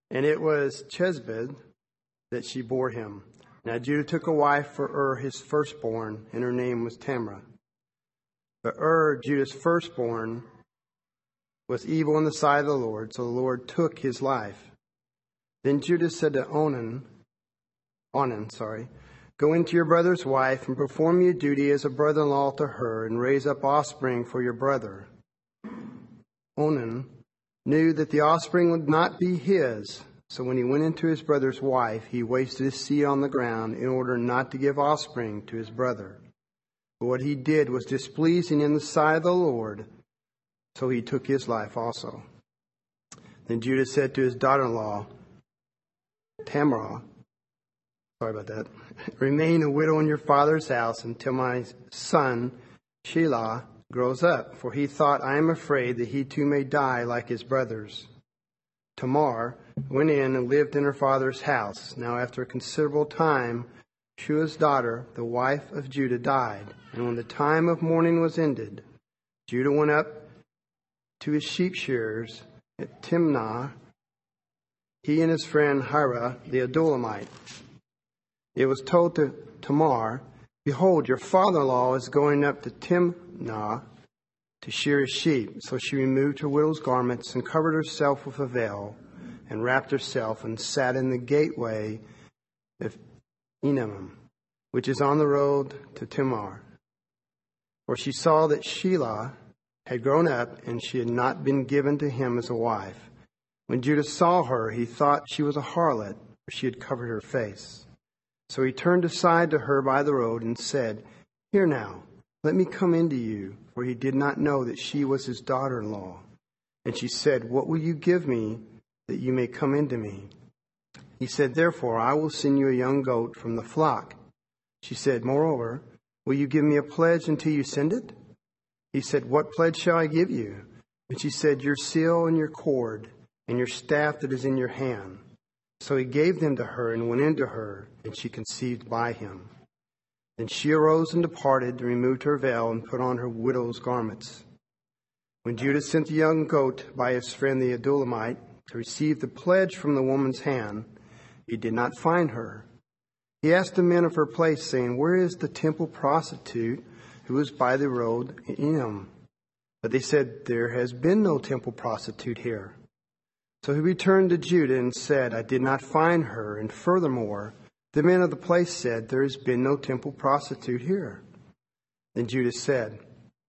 And it was Chezbed that she bore him. Now Judah took a wife for his firstborn, and her name was Tamar. But Judah's firstborn, was evil in the sight of the Lord, so the Lord took his life. Then Judah said to Onan, go into your brother's wife and perform your duty as a brother-in-law to her and raise up offspring for your brother. Onan knew that the offspring would not be his, so when he went into his brother's wife, he wasted his seed on the ground in order not to give offspring to his brother. But what he did was displeasing in the sight of the Lord, so he took his life also. Then Judah said to his daughter-in-law, Tamar, remain a widow in your father's house until my son Shelah grows up, for he thought, I am afraid that he too may die like his brothers. Tamar went in and lived in her father's house. Now after a considerable time, Shua's daughter, the wife of Judah, died. And when the time of mourning was ended, Judah went up to his sheep shearers at Timnah, he and his friend Hira the Adullamite. It was told to Tamar, behold, your father-in-law is going up to Timnah to shear his sheep. So she removed her widow's garments and covered herself with a veil and wrapped herself and sat in the gateway of Enaim, which is on the road to Timar. For she saw that Shelah had grown up and she had not been given to him as a wife. When Judah saw her, he thought she was a harlot, for she had covered her face. So he turned aside to her by the road and said, Here now, let me come into you, for he did not know that she was his daughter-in-law. And she said, What will you give me that you may come into me? He said, Therefore, I will send you a young goat from the flock. She said, Moreover, will you give me a pledge until you send it? He said, What pledge shall I give you? And she said, Your seal and your cord and your staff that is in your hand. So he gave them to her and went into her, and she conceived by him. Then she arose and departed, and removed her veil and put on her widow's garments. When Judah sent the young goat by his friend the Adullamite to receive the pledge from the woman's hand, he did not find her. He asked the men of her place, saying, Where is the temple prostitute who was by the road in Enaim? But they said, There has been no temple prostitute here. So he returned to Judah and said, I did not find her. And furthermore, the men of the place said, There has been no temple prostitute here. Then Judah said,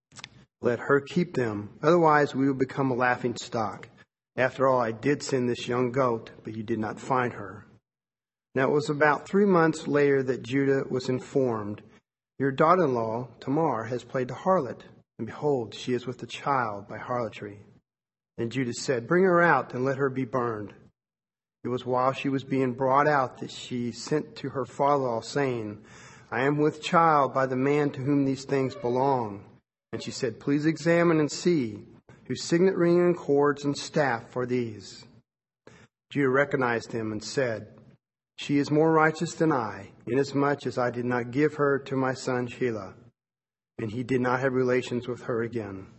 Let her keep them, otherwise we will become a laughing stock. After all, I did send this young goat, but you did not find her. Now it was about 3 months later that Judah was informed, Your daughter-in-law, Tamar, has played the harlot, and behold, she is with a child by harlotry. Then Judah said, Bring her out and let her be burned. It was while she was being brought out that she sent to her father-in-law, saying, I am with child by the man to whom these things belong. And she said, Please examine and see whose signet ring and cords and staff are these. Judah recognized him and said, She is more righteous than I, inasmuch as I did not give her to my son Shelah. And he did not have relations with her again.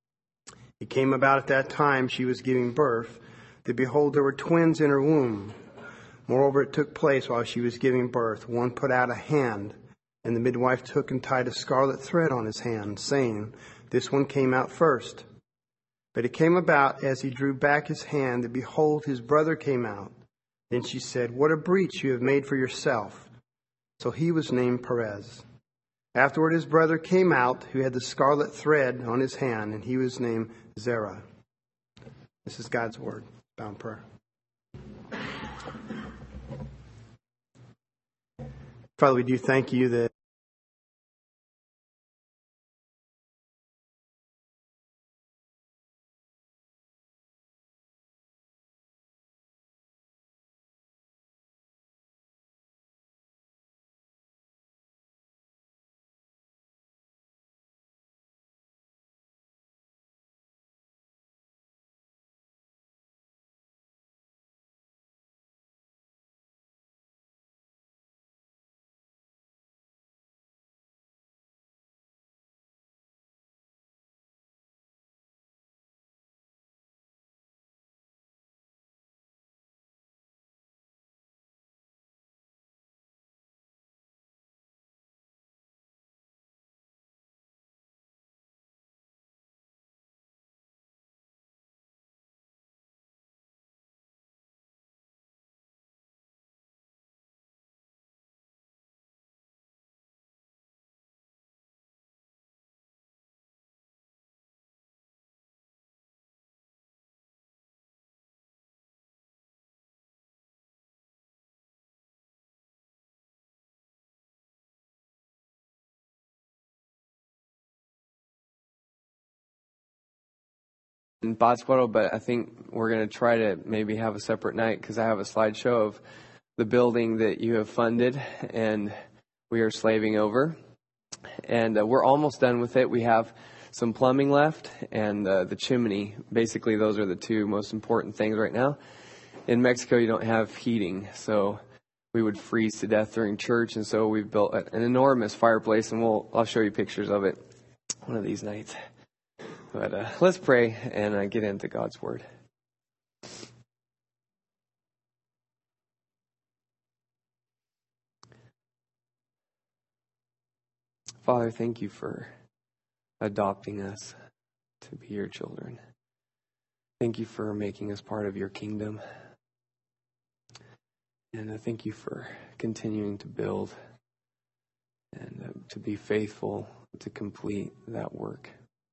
It came about at that time she was giving birth, that behold, there were twins in her womb. Moreover, it took place while she was giving birth. One put out a hand, and the midwife took and tied a scarlet thread on his hand, saying, This one came out first. But it came about as he drew back his hand, that behold, his brother came out. Then she said, What a breach you have made for yourself. So he was named Perez. Afterward his brother came out, who had the scarlet thread on his hand, and he was named Zerah. This is God's word. Bow in prayer. Father, we do thank you that in Pátzcuaro, but I think we're going to try to maybe have a separate night because I have a slideshow of the building that you have funded and we are slaving over. And we're almost done with it. We have some plumbing left and the chimney. Basically, those are the two most important things right now. In Mexico, you don't have heating, so we would freeze to death during church. And so we've built an enormous fireplace, and I'll show you pictures of it one of these nights. But let's pray and get into God's Word. Father, thank you for adopting us to be your children. Thank you for making us part of your kingdom. And I thank you for continuing to build and to be faithful to complete that work.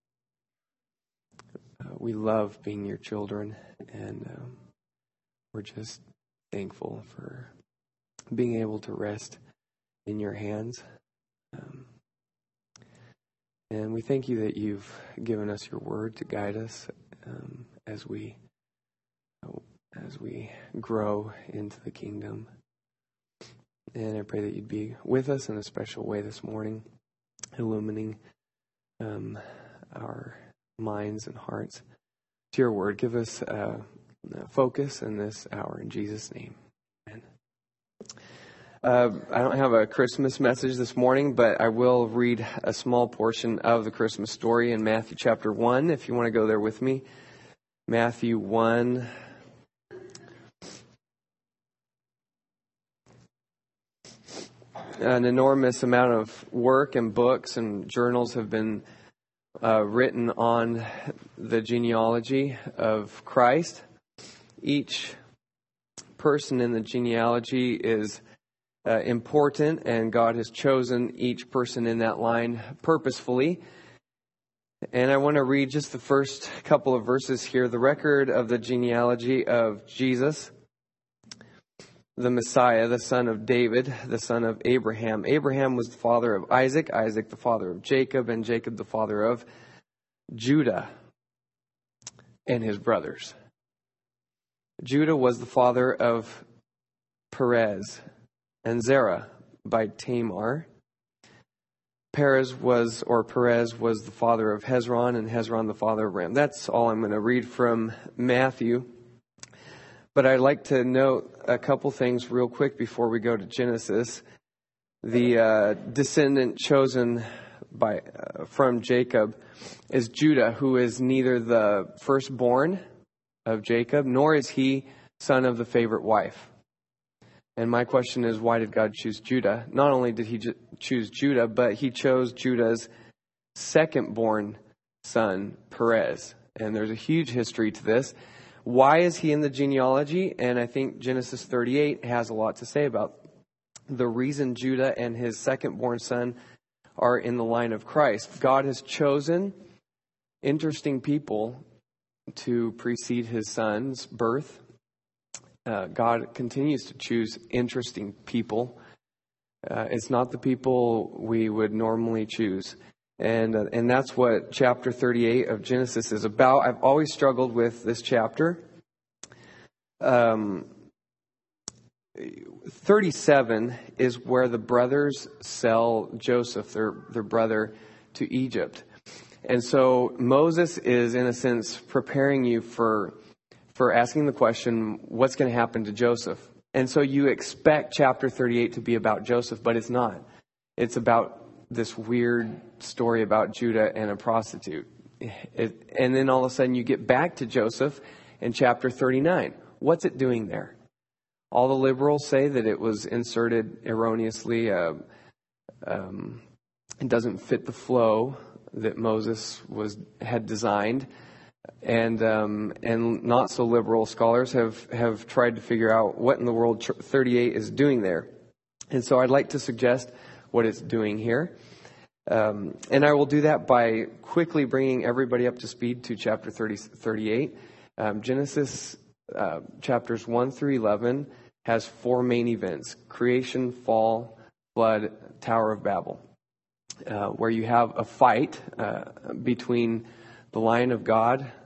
We love being your children, and we're just thankful for being able to rest in your hands. And we thank you that you've given us your word to guide us as we grow into the kingdom. And I pray that you'd be with us in a special way this morning, illumining our minds and hearts to your word. Give us focus in this hour in Jesus' name. Amen. I don't have a Christmas message this morning, but I will read a small portion of the Christmas story in Matthew chapter 1, if you want to go there with me. Matthew 1. An enormous amount of work and books and journals have been written on the genealogy of Christ. Each person in the genealogy is important, and God has chosen each person in that line purposefully. And I want to read just the first couple of verses here. The record of the genealogy of Jesus, the Messiah, the son of David, the son of Abraham. Abraham was the father of Isaac, Isaac the father of Jacob, and Jacob the father of Judah and his brothers. Judah was the father of Perez and Zerah by Tamar. Perez was the father of Hezron, and Hezron the father of Ram. That's all I'm going to read from Matthew. But I'd like to note a couple things real quick before we go to Genesis. The descendant chosen from Jacob is Judah, who is neither the firstborn of Jacob, nor is he son of the favorite wife. And my question is, why did God choose Judah? Not only did he choose Judah, but he chose Judah's second-born son, Perez. And there's a huge history to this. Why is he in the genealogy? And I think Genesis 38 has a lot to say about the reason Judah and his second-born son are in the line of Christ. God has chosen interesting people to precede his son's birth. God continues to choose interesting people. It's not the people we would normally choose. And that's what chapter 38 of Genesis is about. I've always struggled with this chapter. 37 is where the brothers sell Joseph, their brother, to Egypt. And so Moses is, in a sense, preparing you for asking the question, what's going to happen to Joseph? And so you expect chapter 38 to be about Joseph, but it's not. It's about this weird story about Judah and a prostitute. And then all of a sudden you get back to Joseph in chapter 39. What's it doing there? All the liberals say that it was inserted erroneously. It doesn't fit the flow that Moses had designed. And not so liberal scholars have tried to figure out what in the world 38 is doing there. And so I'd like to suggest what it's doing here. And I will do that by quickly bringing everybody up to speed to chapter 38. Genesis chapters 1 through 11 has four main events: creation, fall, flood, Tower of Babel, where you have a fight between the Lion of God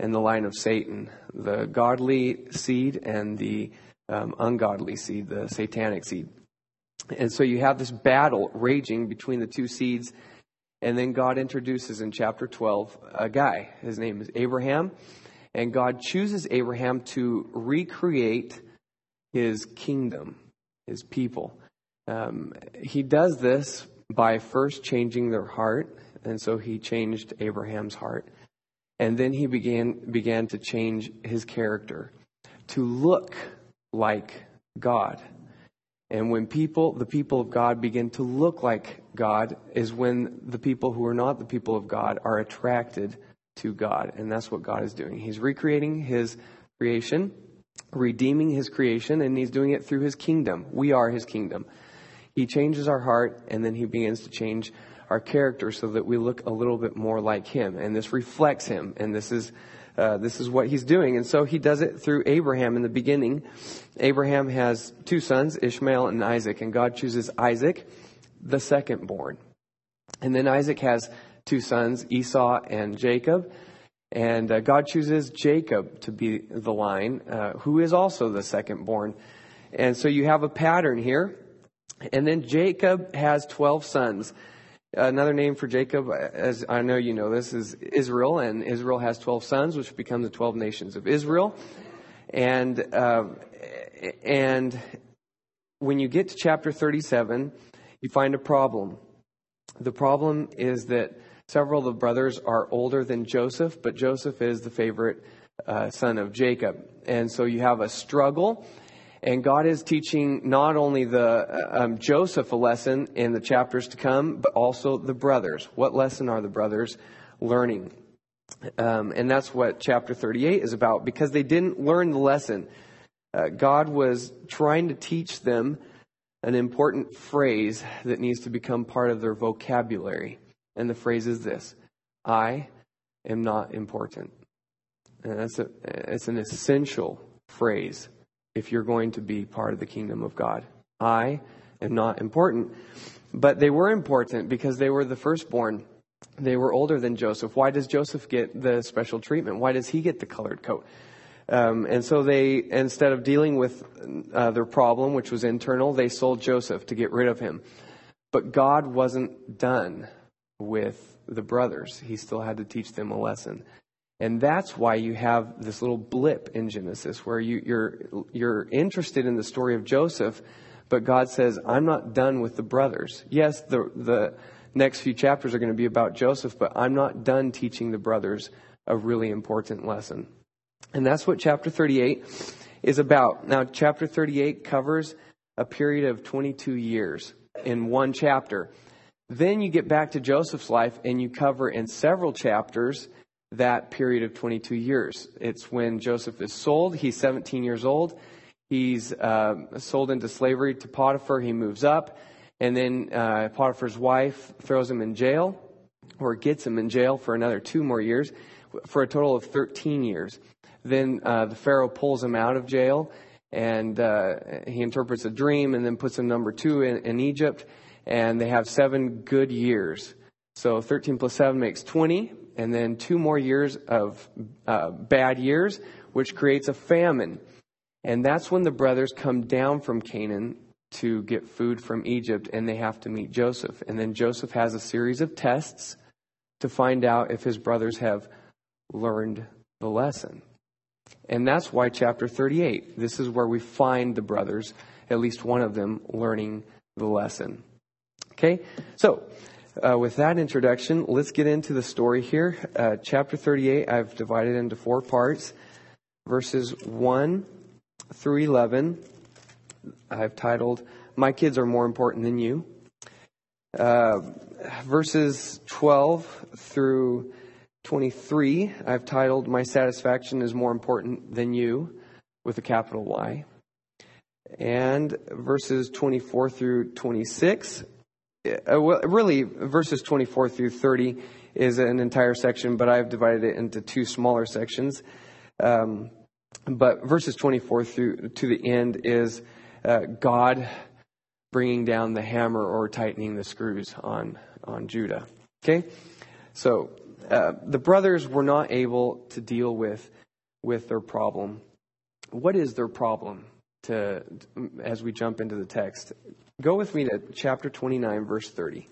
and the line of Satan, the godly seed and the ungodly seed, the satanic seed. And so you have this battle raging between the two seeds. And then God introduces in chapter 12 a guy. His name is Abraham. And God chooses Abraham to recreate his kingdom, his people. He does this by first changing their heart. And so he changed Abraham's heart. And then he began to change his character to look like God. And when the people of God begin to look like God is when the people who are not the people of God are attracted to God. And that's what God is doing. He's recreating his creation, redeeming his creation, and he's doing it through his kingdom. We are his kingdom. He changes our heart, and then he begins to change our character so that we look a little bit more like him. And this reflects him. And this is what he's doing. And so he does it through Abraham in the beginning. Abraham has two sons, Ishmael and Isaac, and God chooses Isaac, the second born. And then Isaac has two sons, Esau and Jacob. And God chooses Jacob to be the line, who is also the second born. And so you have a pattern here. And then Jacob has 12 sons. Another name for Jacob, as I know you know this, is Israel. And Israel has 12 sons, which become the 12 nations of Israel. And when you get to chapter 37, you find a problem. The problem is that several of the brothers are older than Joseph, but Joseph is the favorite son of Jacob. And so you have a struggle. And God is teaching not only the Joseph a lesson in the chapters to come, but also the brothers. What lesson are the brothers learning? And that's what chapter 38 is about, because they didn't learn the lesson. God was trying to teach them an important phrase that needs to become part of their vocabulary. And the phrase is this: I am not important. And it's an essential phrase if you're going to be part of the kingdom of God. I am not important. But they were important because they were the firstborn. They were older than Joseph. Why does Joseph get the special treatment? Why does he get the colored coat? And so they, instead of dealing with their problem, which was internal, they sold Joseph to get rid of him. But God wasn't done with the brothers. He still had to teach them a lesson. And that's why you have this little blip in Genesis where you're interested in the story of Joseph, but God says, I'm not done with the brothers. Yes, the next few chapters are going to be about Joseph, but I'm not done teaching the brothers a really important lesson. And that's what chapter 38 is about. Now, chapter 38 covers a period of 22 years in one chapter. Then you get back to Joseph's life and you cover in several chapters that period of 22 years. It's when Joseph is sold. He's 17 years old. He's sold into slavery to Potiphar. He moves up. And then Potiphar's wife throws him in jail, or gets him in jail for another 2 more years, for a total of 13 years. Then the Pharaoh pulls him out of jail, and he interprets a dream and then puts him number 2 in Egypt. And they have 7 good years. So 13 plus 7 makes 20. And then 2 more years of bad years, which creates a famine. And that's when the brothers come down from Canaan to get food from Egypt, and they have to meet Joseph. And then Joseph has a series of tests to find out if his brothers have learned the lesson. And that's why chapter 38, this is where we find the brothers, at least one of them, learning the lesson. Okay, so with that introduction, let's get into the story here. Chapter 38, I've divided into 4 parts. Verses 1 through 11, I've titled, My Kids Are More Important Than You. Verses 12 through 23, I've titled, My Satisfaction is More Important Than You, with a capital Y. And verses 24 through 26, really, verses 24 through 30 is an entire section, but I've divided it into 2 smaller sections. But verses 24 through to the end is God bringing down the hammer or tightening the screws on Judah. Okay, so the brothers were not able to deal with their problem. What is their problem? As we jump into the text, go with me to chapter 29, verse 30.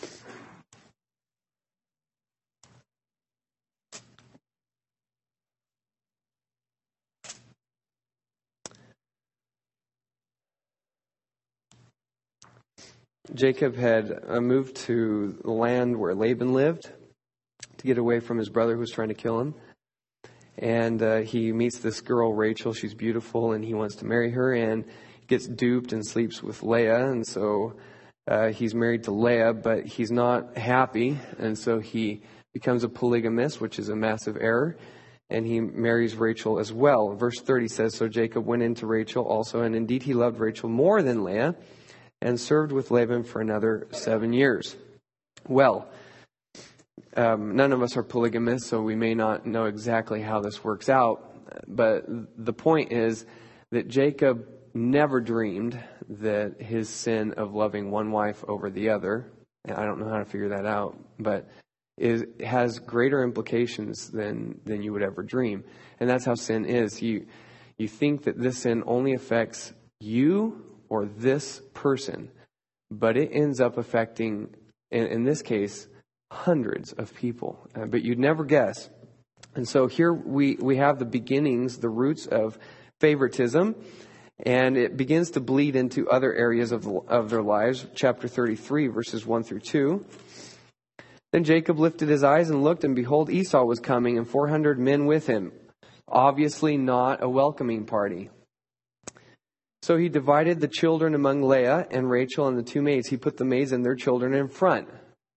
Jacob had moved to the land where Laban lived to get away from his brother who was trying to kill him. And he meets this girl, Rachel. She's beautiful, and he wants to marry her, and gets duped and sleeps with Leah. And so he's married to Leah, but he's not happy. And so he becomes a polygamist, which is a massive error. And he marries Rachel as well. Verse 30 says, so Jacob went into Rachel also, and indeed he loved Rachel more than Leah, and served with Laban for another 7 years. Well, none of us are polygamists, so we may not know exactly how this works out. But the point is that Jacob never dreamed that his sin of loving one wife over the other, and I don't know how to figure that out, but it has greater implications than you would ever dream. And that's how sin is. You think that this sin only affects you or this person, but it ends up affecting, in this case, hundreds of people. But you'd never guess. And so here we have the beginnings, the roots of favoritism, and it begins to bleed into other areas of their lives. Chapter 33, verses 1 through 2. Then Jacob lifted his eyes and looked, and behold, Esau was coming, and 400 men with him. Obviously not a welcoming party. So he divided the children among Leah and Rachel and the two maids. He put the maids and their children in front.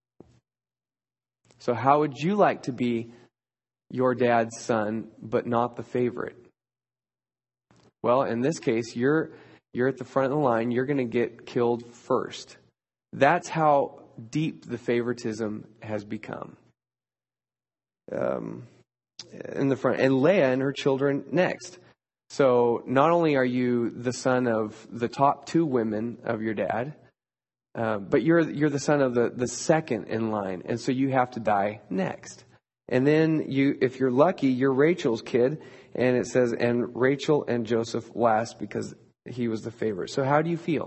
So how would you like to be your dad's son, but not the favorite? Well, in this case, you're at the front of the line. You're going to get killed first. That's how deep the favoritism has become. In the front. And Leah and her children next. So not only are you the son of the top two women of your dad, but you're the son of the second in line. And so you have to die next. And then if you're lucky, you're Rachel's kid. And it says, and Rachel and Joseph last because he was the favorite. So how do you feel?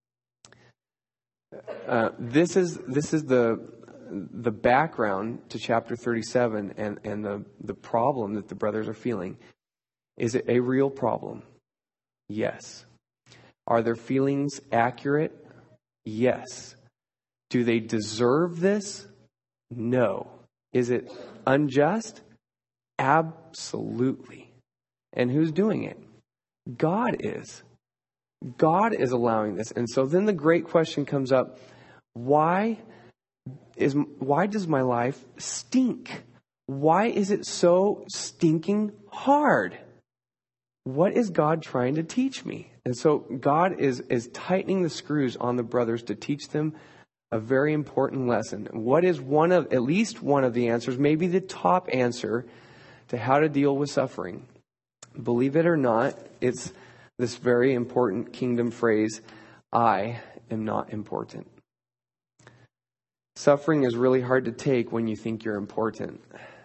This is the background to chapter 37 and the problem that the brothers are feeling. Is it a real problem? Yes. Are their feelings accurate? Yes. Do they deserve this? No. Is it unjust? Absolutely. And who's doing it? God is. God is allowing this. And so then the great question comes up, why does my life stink? Why is it so stinking hard? What is God trying to teach me? And so God is tightening the screws on the brothers to teach them a very important lesson. What is at least one of the answers, maybe the top answer to how to deal with suffering? Believe it or not, it's this very important kingdom phrase, I am not important. Suffering is really hard to take when you think you're important.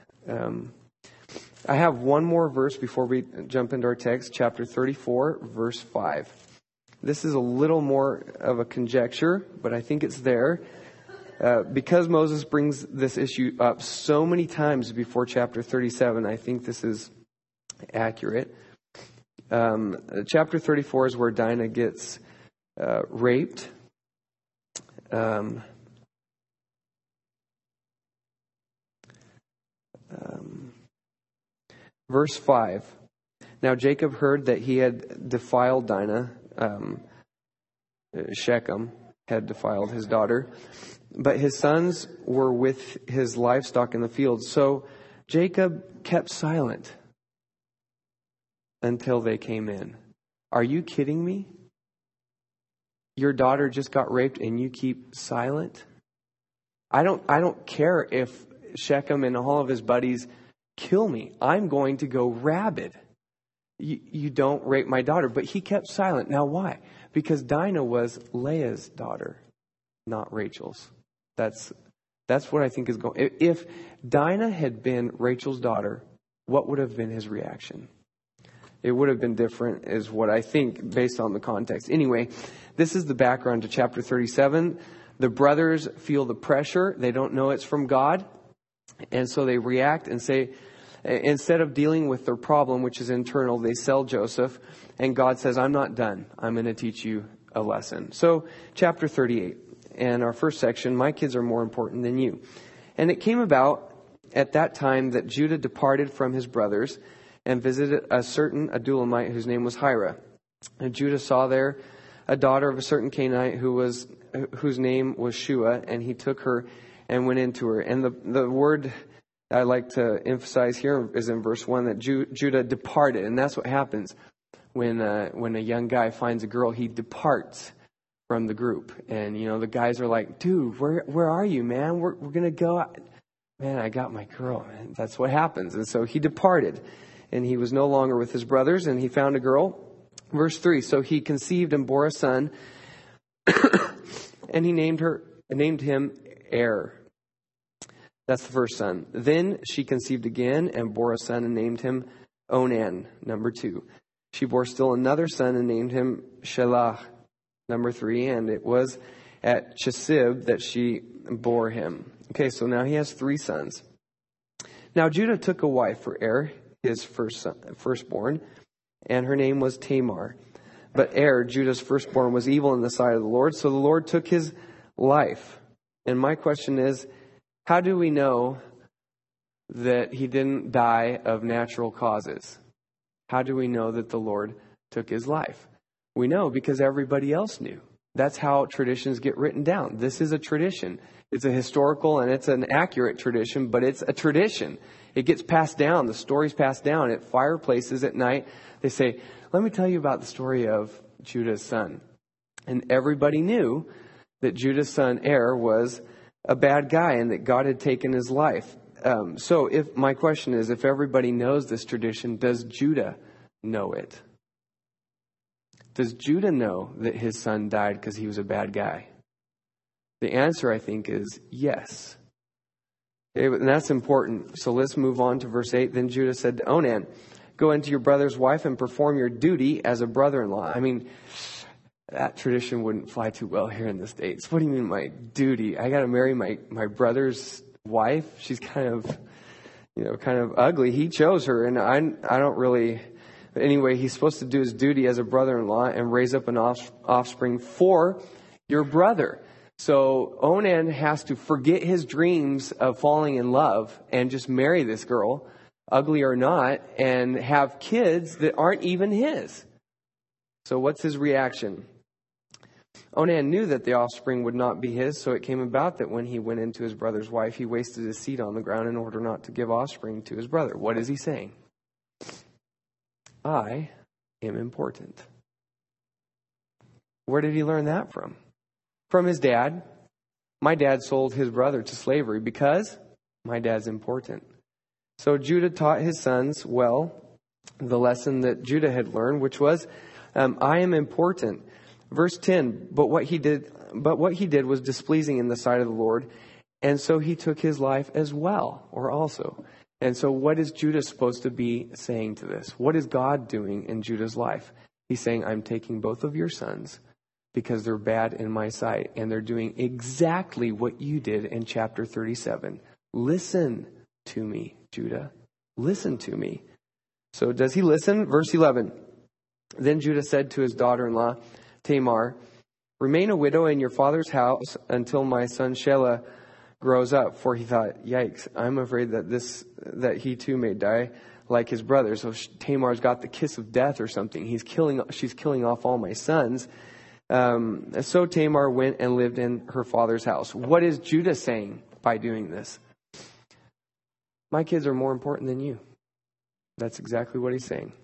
I have one more verse before we jump into our text, chapter 34, verse 5. This is a little more of a conjecture, but I think it's there. Because Moses brings this issue up so many times before chapter 37, I think this is accurate. Chapter 34 is where Dinah gets raped. Verse 5. Now Jacob heard that he had defiled Dinah. Shechem had defiled his daughter. But his sons were with his livestock in the field. So Jacob kept silent until they came in. Are you kidding me? Your daughter just got raped and you keep silent? I don't care if Shechem and all of his buddies kill me. I'm going to go rabid. You don't rape my daughter. But he kept silent. Now why? Because Dinah was Leah's daughter, not Rachel's. That's That's what I think is going. If Dinah had been Rachel's daughter, what would have been his reaction? It would have been different, is what I think, based on the context. Anyway, this is the background to chapter 37. The brothers feel the pressure. They don't know it's from God. And so they react and say, instead of dealing with their problem, which is internal, they sell Joseph. And God says, I'm not done. I'm going to teach you a lesson. So chapter 38, and our first section, my kids are more important than you. And it came about at that time that Judah departed from his brothers and visited a certain Adullamite whose name was Hira. And Judah saw there a daughter of a certain Canaanite whose name was Shua, and he took her and went into her. And the word I like to emphasize here is in verse 1 that Judah departed. And that's what happens when a young guy finds a girl. He departs from the group. And, the guys are like, dude, where are you, man? We're going to go. Man, I got my girl. And that's what happens. And so he departed. And he was no longer with his brothers. And he found a girl. Verse 3, so he conceived and bore a son. And he named him Er. That's the first son. Then she conceived again and bore a son and named him Onan. Number 2. She bore still another son and named him Shelah. Number 3. And it was at Chesib that she bore him. Okay, so now he has 3 sons. Now Judah took a wife for Er, his firstborn, and her name was Tamar. But Er, Judah's firstborn, was evil in the sight of the Lord, so the Lord took his life. And my question is, how do we know that he didn't die of natural causes? How do we know that the Lord took his life? We know because everybody else knew. That's how traditions get written down. This is a tradition. It's a historical and it's an accurate tradition, but it's a tradition. It gets passed down. The story's passed down at fireplaces at night. They say, let me tell you about the story of Judah's son. And everybody knew that Judah's son Er was a bad guy and that God had taken his life. So my question is, if everybody knows this tradition, does Judah know it? Does Judah know that his son died because he was a bad guy? The answer, I think, is yes. And that's important. So let's move on to verse 8. Then Judah said to Onan, go into your brother's wife and perform your duty as a brother-in-law. I mean, that tradition wouldn't fly too well here in the States. What do you mean my duty? I got to marry my brother's wife? She's kind of ugly. He chose her, and I don't really. Anyway, he's supposed to do his duty as a brother-in-law and raise up an offspring for your brother. So Onan has to forget his dreams of falling in love and just marry this girl, ugly or not, and have kids that aren't even his. So what's his reaction? Onan knew that the offspring would not be his, so it came about that when he went into his brother's wife, he wasted his seed on the ground in order not to give offspring to his brother. What is he saying? I am important. Where did he learn that from? From his dad. My dad sold his brother to slavery because my dad's important. So Judah taught his sons well the lesson that Judah had learned, which was, I am important. Verse 10, but what he did was displeasing in the sight of the Lord, and so he took his life as well, or also. And so what is Judah supposed to be saying to this? What is God doing in Judah's life? He's saying, I'm taking both of your sons because they're bad in my sight, and they're doing exactly what you did in chapter 37. Listen to me, Judah. Listen to me. So does he listen? Verse 11. Then Judah said to his daughter-in-law, Tamar, remain a widow in your father's house until my son Shelah grows up. For he thought, yikes, I'm afraid that he too may die like his brother. So Tamar's got the kiss of death or something. She's killing off all my sons. So Tamar went and lived in her father's house. What is Judah saying by doing this? My kids are more important than you. That's exactly what he's saying.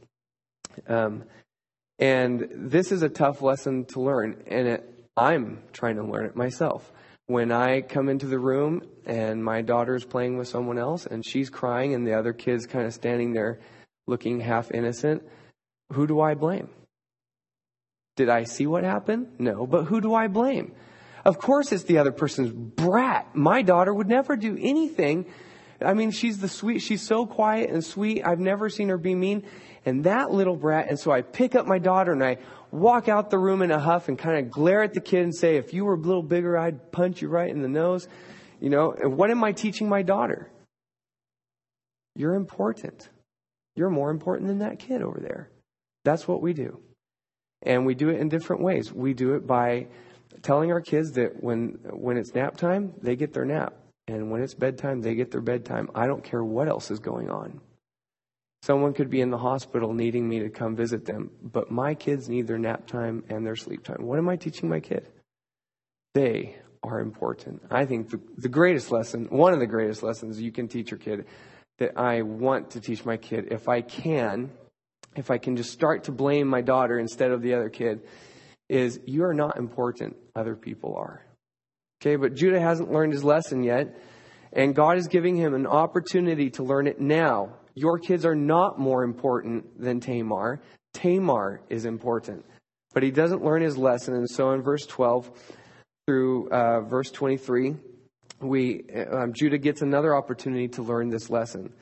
And this is a tough lesson to learn, and I'm trying to learn it myself. When I come into the room and my daughter's playing with someone else and she's crying and the other kid's kind of standing there looking half innocent, who do I blame? Did I see what happened? No, but who do I blame? Of course it's the other person's brat. My daughter would never do anything. I mean, she's so quiet and sweet. I've never seen her be mean. And that little brat, and so I pick up my daughter and I walk out the room in a huff and kind of glare at the kid and say, if you were a little bigger, I'd punch you right in the nose. And what am I teaching my daughter? You're important. You're more important than that kid over there. That's what we do. And we do it in different ways. We do it by telling our kids that when it's nap time, they get their nap. And when it's bedtime, they get their bedtime. I don't care what else is going on. Someone could be in the hospital needing me to come visit them, but my kids need their nap time and their sleep time. What am I teaching my kid? They are important. I think the greatest lesson, one of the greatest lessons you can teach your kid, that I want to teach my kid, if I can just start to blame my daughter instead of the other kid, is you are not important. Other people are. Okay, but Judah hasn't learned his lesson yet, and God is giving him an opportunity to learn it now. Your kids are not more important than Tamar. Tamar is important, but he doesn't learn his lesson. And so in verse 12 through verse 23, Judah gets another opportunity to learn this lesson.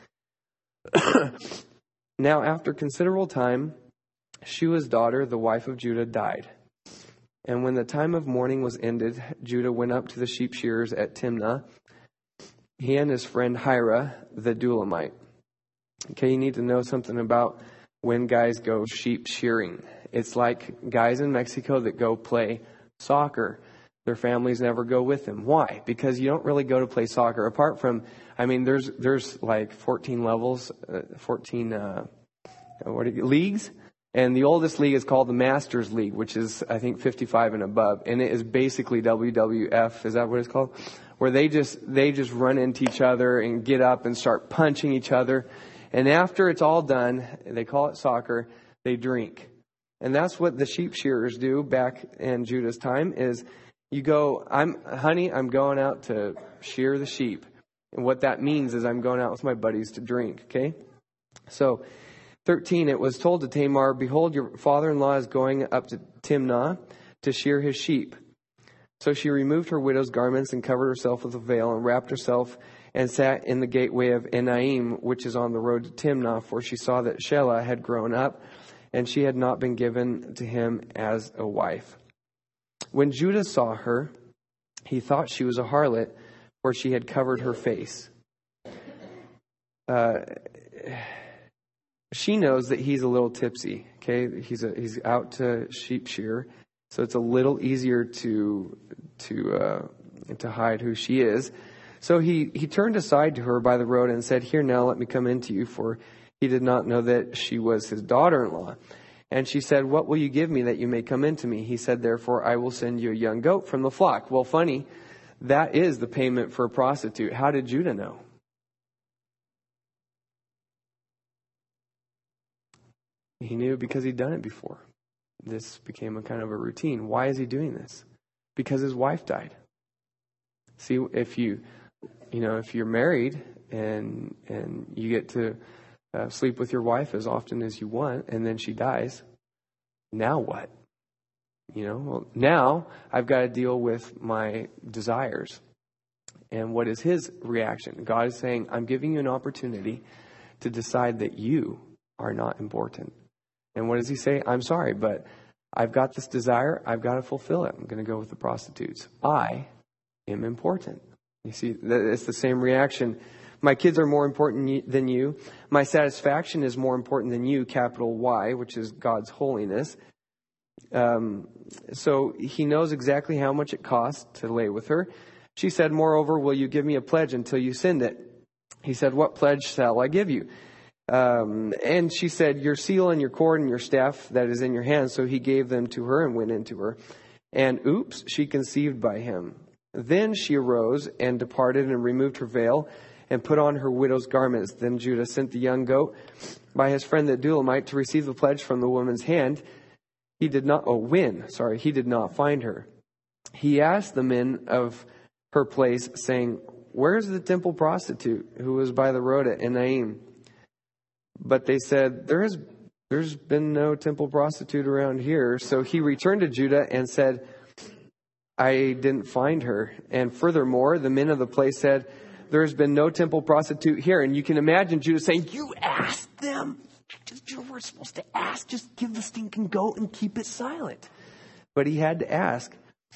Now, after considerable time, Shua's daughter, the wife of Judah, died. And when the time of mourning was ended, Judah went up to the sheep shearers at Timnah, he and his friend Hira, the Dulamite. Okay, you need to know something about when guys go sheep shearing. It's like guys in Mexico that go play soccer. Their families never go with them. Why? Because you don't really go to play soccer. Apart from, there's like 14 levels, 14 leagues. And the oldest league is called the Masters League, which is, I think, 55 and above. And it is basically WWF. Is that what it's called? Where they just run into each other and get up and start punching each other. And after it's all done, they call it soccer, they drink. And that's what the sheep shearers do back in Judah's time is you go, I'm going out to shear the sheep. And what that means is I'm going out with my buddies to drink. Okay. So 13, it was told to Tamar, behold, your father-in-law is going up to Timnah to shear his sheep. So she removed her widow's garments and covered herself with a veil and wrapped herself and sat in the gateway of Enaim, which is on the road to Timnah, for she saw that Shelah had grown up and she had not been given to him as a wife. When Judah saw her, he thought she was a harlot, for she had covered her face. She knows that he's a little tipsy. Okay, he's out to sheep shear, so it's a little easier to hide who she is. So he turned aside to her by the road and said, "Here now, let me come in to you," for he did not know that she was his daughter-in-law. And she said, "What will you give me that you may come in to me?" He said, "Therefore, I will send you a young goat from the flock." Well, funny, that is the payment for a prostitute. How did Judah know? He knew because he'd done it before. This became a kind of a routine. Why is he doing this? Because his wife died. See, if you're married and you get to sleep with your wife as often as you want, and then she dies, now what? Well, now I've got to deal with my desires. And what is his reaction? God is saying, I'm giving you an opportunity to decide that you are not important. And what does he say? I'm sorry, but I've got this desire. I've got to fulfill it. I'm going to go with the prostitutes. I am important. You see, it's the same reaction. My kids are more important than you. My satisfaction is more important than you, capital Y, which is God's holiness. So he knows exactly how much it costs to lay with her. She said, "Moreover, will you give me a pledge until you send it?" He said, "What pledge shall I give you?" And she said, "Your seal and your cord and your staff that is in your hand." So he gave them to her and went into her. And oops, she conceived by him. Then she arose and departed and removed her veil and put on her widow's garments. Then Judah sent the young goat by his friend the Dulamite to receive the pledge from the woman's hand. He did not find her. He asked the men of her place, saying, "Where is the temple prostitute who was by the road at Enaim?" But they said, There's been no temple prostitute around here. So he returned to Judah and said, I didn't find her. And furthermore, the men of the place said, there's been no temple prostitute here. And you can imagine Judah saying, you asked them. You were supposed to ask. Just give the stinking goat and keep it silent. But he had to ask.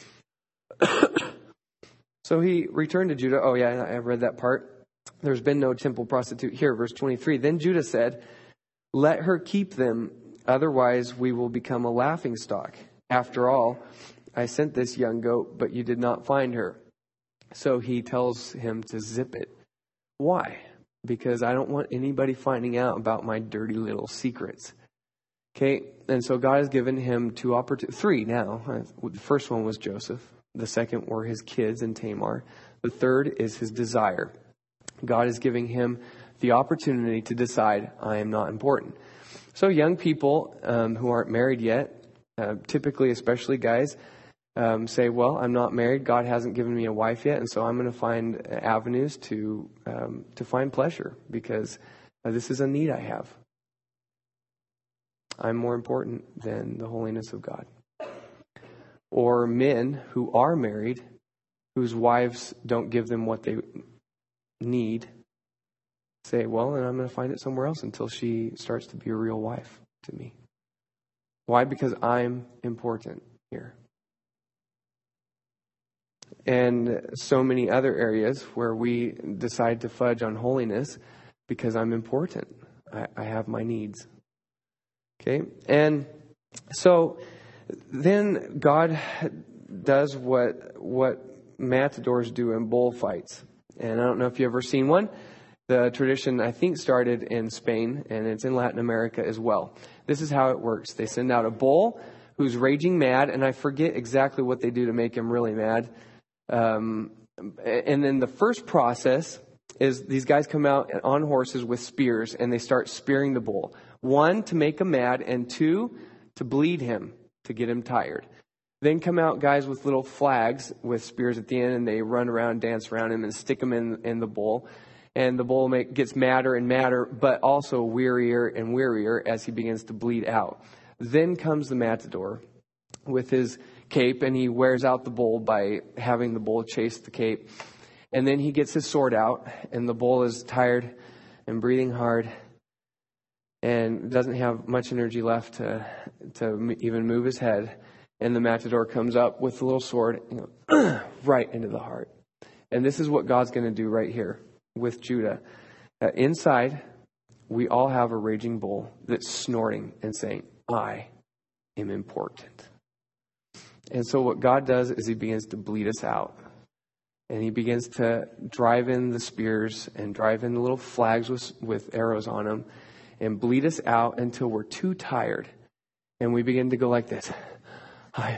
So he returned to Judah. Oh, yeah, I read that part. There's been no temple prostitute here. Verse 23. Then Judah said, let her keep them. Otherwise, we will become a laughingstock. After all, I sent this young goat, but you did not find her. So he tells him to zip it. Why? Because I don't want anybody finding out about my dirty little secrets. Okay, and so God has given him three now. The first one was Joseph. The second were his kids and Tamar. The third is his desire. God is giving him the opportunity to decide, I am not important. So young people who aren't married yet, typically, especially guys, say, well, I'm not married. God hasn't given me a wife yet. And so I'm going to find avenues to find pleasure because this is a need I have. I'm more important than the holiness of God. Or men who are married, whose wives don't give them what they need, say, well, and I'm going to find it somewhere else until she starts to be a real wife to me. Why? Because I'm important here. And so many other areas where we decide to fudge on holiness because I'm important. I have my needs. Okay? And so then God does what matadors do in bullfights. And I don't know if you've ever seen one. The tradition, I think, started in Spain, and it's in Latin America as well. This is how it works. They send out a bull who's raging mad, and I forget exactly what they do to make him really mad. And then the first process is these guys come out on horses with spears, and they start spearing the bull. One, to make him mad, and two, to bleed him, to get him tired. Then come out guys with little flags with spears at the end, and they run around, dance around him, and stick him in the bull. And the bull gets madder and madder, but also wearier and wearier as he begins to bleed out. Then comes the matador with his cape, and he wears out the bull by having the bull chase the cape. And then he gets his sword out, and the bull is tired and breathing hard and doesn't have much energy left to even move his head. And the matador comes up with the little sword right into the heart. And this is what God's going to do right here with Judah. Inside, we all have a raging bull that's snorting and saying, I am important. And so what God does is he begins to bleed us out. And he begins to drive in the spears and drive in the little flags with arrows on them and bleed us out until we're too tired. And we begin to go like this. I'm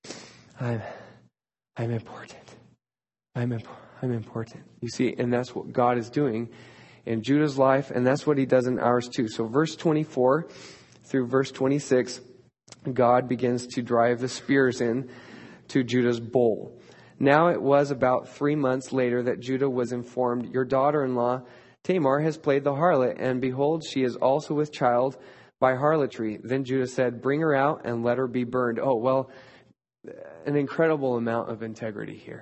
important. I'm important. You see, and that's what God is doing in Judah's life, and that's what he does in ours too. So verse 24 through verse 26, God begins to drive the spears in to Judah's bull. Now it was about 3 months later that Judah was informed, your daughter-in-law Tamar has played the harlot, and behold, she is also with child by harlotry. Then Judah said, bring her out and let her be burned. Oh, well, an incredible amount of integrity here.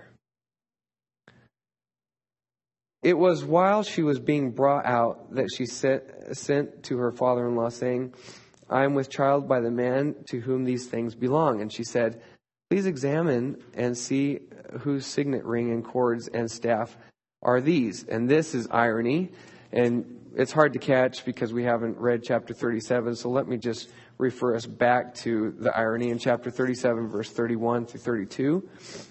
It was while she was being brought out that she sent to her father-in-law saying, I am with child by the man to whom these things belong. And she said, please examine and see whose signet ring and cords and staff are these. And this is irony. And it's hard to catch because we haven't read chapter 37. So let me just refer us back to the irony in chapter 37, verse 31 through 32.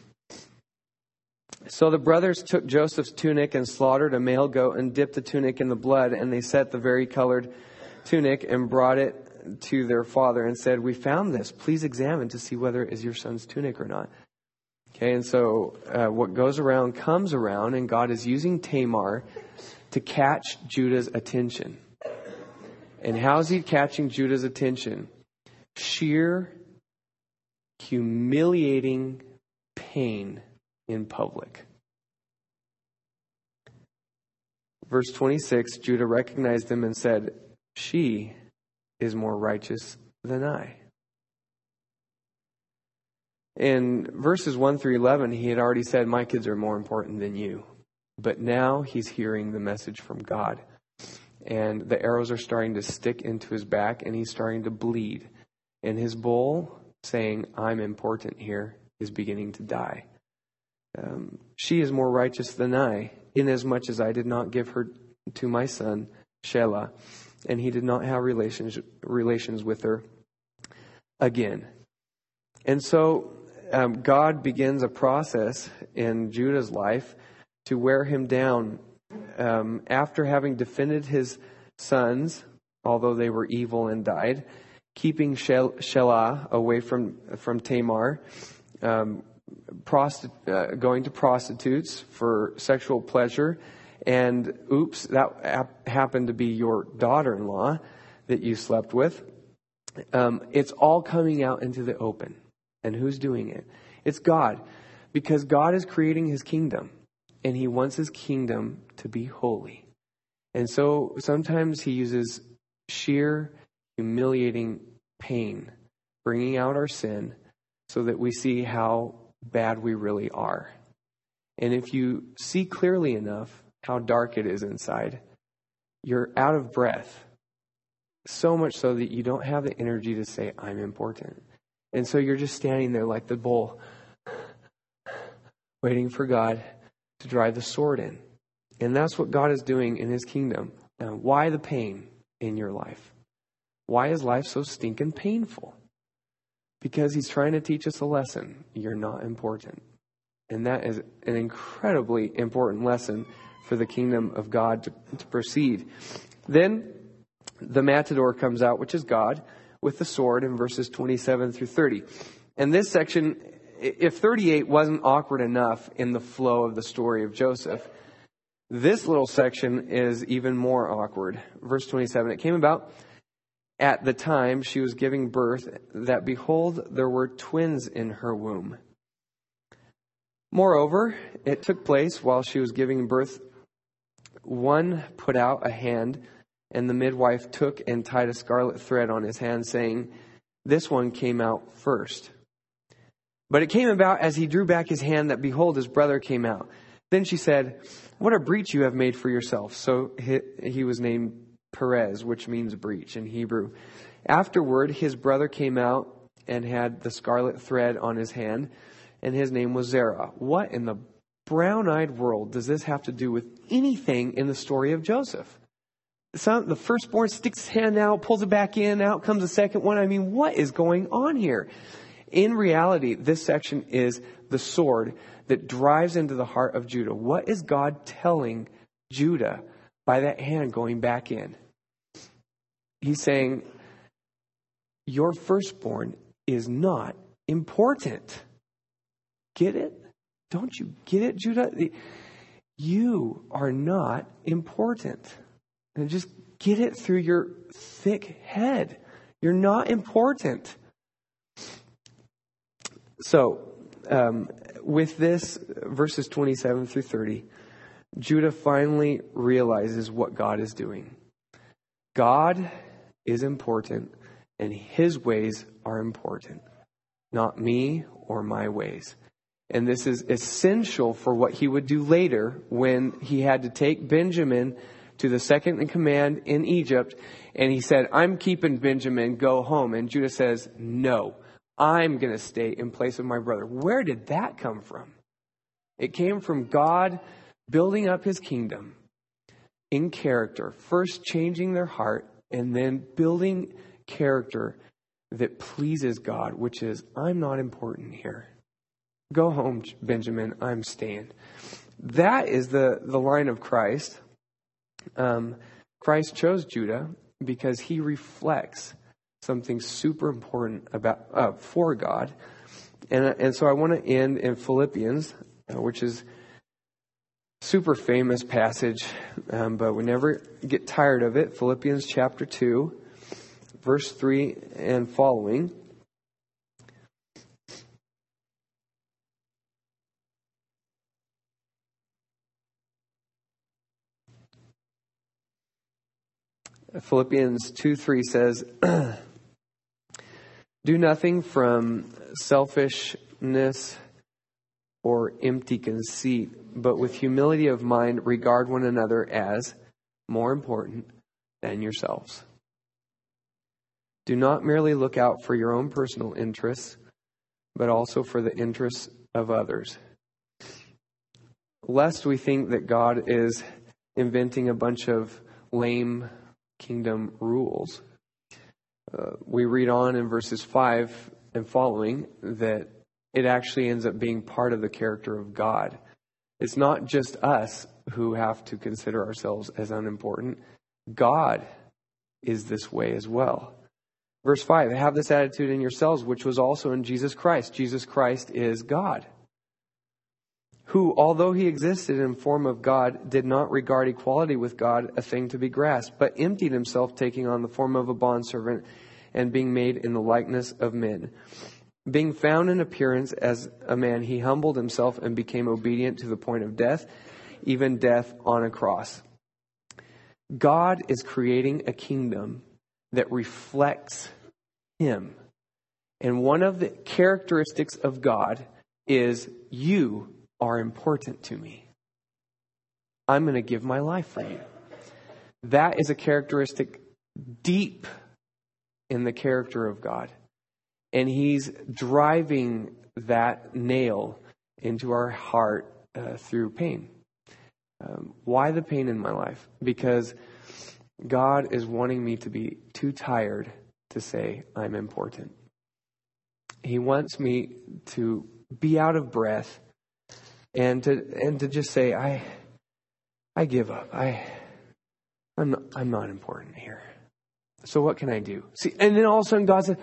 So the brothers took Joseph's tunic and slaughtered a male goat and dipped the tunic in the blood. And they set the vari-colored tunic and brought it to their father and said, we found this. Please examine to see whether it is your son's tunic or not. Okay, and so what goes around comes around, and God is using Tamar to catch Judah's attention. And how is he catching Judah's attention? Sheer, humiliating pain in public. Verse 26, Judah recognized him and said, she is more righteous than I. In verses 1 through 11, he had already said, my kids are more important than you. But now he's hearing the message from God. And the arrows are starting to stick into his back, and he's starting to bleed. And his bull, saying, I'm important here, is beginning to die. She is more righteous than I, inasmuch as I did not give her to my son, Shelah, and he did not have relations with her again. And so God begins a process in Judah's life to wear him down. After having defended his sons, although they were evil and died, keeping Shelah away from Tamar, going to prostitutes for sexual pleasure, and oops, that happened to be your daughter-in-law that you slept with. It's all coming out into the open. And who's doing it? It's God. Because God is creating his kingdom. And he wants his kingdom to be holy. And so sometimes he uses sheer, humiliating pain, bringing out our sin, so that we see how bad we really are. And if you see clearly enough how dark it is inside, you're out of breath. So much so that you don't have the energy to say, I'm important. And so you're just standing there like the bull, waiting for God to drive the sword in. And that's what God is doing in his kingdom. Now, why the pain in your life? Why is life so stinking painful? Because he's trying to teach us a lesson. You're not important. And that is an incredibly important lesson for the kingdom of God to proceed. Then the matador comes out, which is God, with the sword in verses 27 through 30. And this section, if 38 wasn't awkward enough in the flow of the story of Joseph, this little section is even more awkward. Verse 27, it came about at the time she was giving birth that, behold, there were twins in her womb. Moreover, it took place while she was giving birth, one put out a hand, and the midwife took and tied a scarlet thread on his hand, saying, this one came out first. But it came about as he drew back his hand that, behold, his brother came out. Then she said, what a breach you have made for yourself. So he was named Perez, which means breach in Hebrew. Afterward, his brother came out and had the scarlet thread on his hand, and his name was Zerah. What in the brown-eyed world does this have to do with anything in the story of Joseph? The firstborn sticks his hand out, pulls it back in, out comes the second one. I mean, what is going on here? In reality, this section is the sword that drives into the heart of Judah. What is God telling Judah by that hand going back in? He's saying, your firstborn is not important. Get it? Don't you get it, Judah? You are not important. And just get it through your thick head. You're not important. So, with this, verses 27 through 30, Judah finally realizes what God is doing. God is important, and his ways are important, not me or my ways. And this is essential for what he would do later when he had to take Benjamin to the second in command in Egypt. And he said, I'm keeping Benjamin, go home. And Judah says, no, I'm going to stay in place of my brother. Where did that come from? It came from God building up his kingdom in character, first changing their heart and then building character that pleases God, which is, I'm not important here. Go home, Benjamin, I'm staying. That is the line of Christ. Christ chose Judah because he reflects something super important about for God. And so I want to end in Philippians, which is super famous passage, but we never get tired of it. Philippians chapter 2, verse 3 and following. Philippians 2:3 says, do nothing from selfish selfishness or empty conceit, but with humility of mind regard one another as more important than yourselves. Do not merely look out for your own personal interests, but also for the interests of others. Lest we think that God is inventing a bunch of lame kingdom rules. We read on in verses 5 and following that it actually ends up being part of the character of God. It's not just us who have to consider ourselves as unimportant. God is this way as well. Verse 5, have this attitude in yourselves, which was also in Jesus Christ. Jesus Christ is God, who, although he existed in form of God, did not regard equality with God a thing to be grasped, but emptied himself, taking on the form of a bondservant and being made in the likeness of men. Being found in appearance as a man, he humbled himself and became obedient to the point of death, even death on a cross. God is creating a kingdom that reflects him. And one of the characteristics of God is you are important to me. I'm going to give my life for you. That is a characteristic deep in the character of God. And he's driving that nail into our heart through pain. Why the pain in my life? Because God is wanting me to be too tired to say I'm important. He wants me to be out of breath and to just say I give up. I'm not important here. So what can I do? See, and then all of a sudden God said,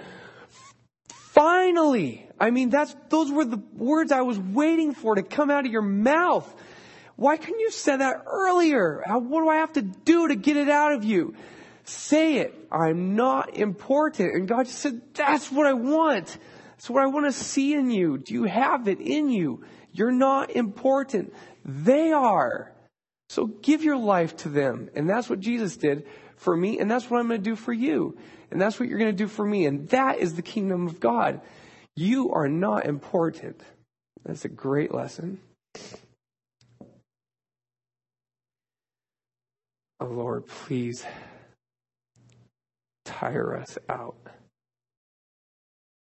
finally! I mean, those were the words I was waiting for to come out of your mouth. Why couldn't you say that earlier? What do I have to do to get it out of you? Say it. I'm not important. And God just said, that's what I want. That's what I want to see in you. Do you have it in you? You're not important. They are. So give your life to them. And that's what Jesus did for me. And that's what I'm going to do for you. And that's what you're going to do for me. And that is the kingdom of God. You are not important. That's a great lesson. Oh Lord, please tire us out.